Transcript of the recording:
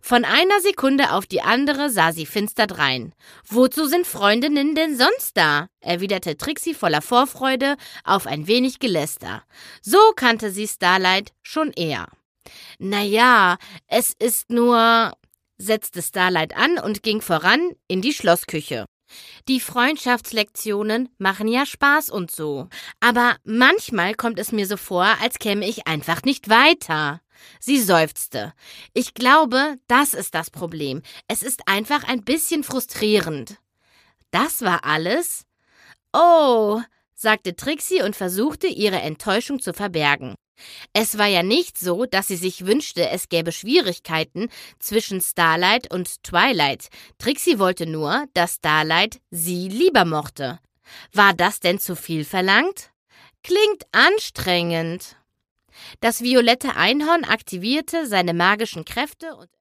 Von einer Sekunde auf die andere sah sie finster drein. »Wozu sind Freundinnen denn sonst da?« erwiderte Trixie voller Vorfreude auf ein wenig Geläster. So kannte sie Starlight schon eher. »Na ja, es ist nur«, setzte Starlight an und ging voran in die Schlossküche. »Die Freundschaftslektionen machen ja Spaß und so. Aber manchmal kommt es mir so vor, als käme ich einfach nicht weiter.« Sie seufzte. »Ich glaube, das ist das Problem. Es ist einfach ein bisschen frustrierend.« Das war alles? »Oh«, sagte Trixie und versuchte, ihre Enttäuschung zu verbergen. Es war ja nicht so, dass sie sich wünschte, es gäbe Schwierigkeiten zwischen Starlight und Twilight. Trixie wollte nur, dass Starlight sie lieber mochte. War das denn zu viel verlangt? Klingt anstrengend. Das violette Einhorn aktivierte seine magischen Kräfte und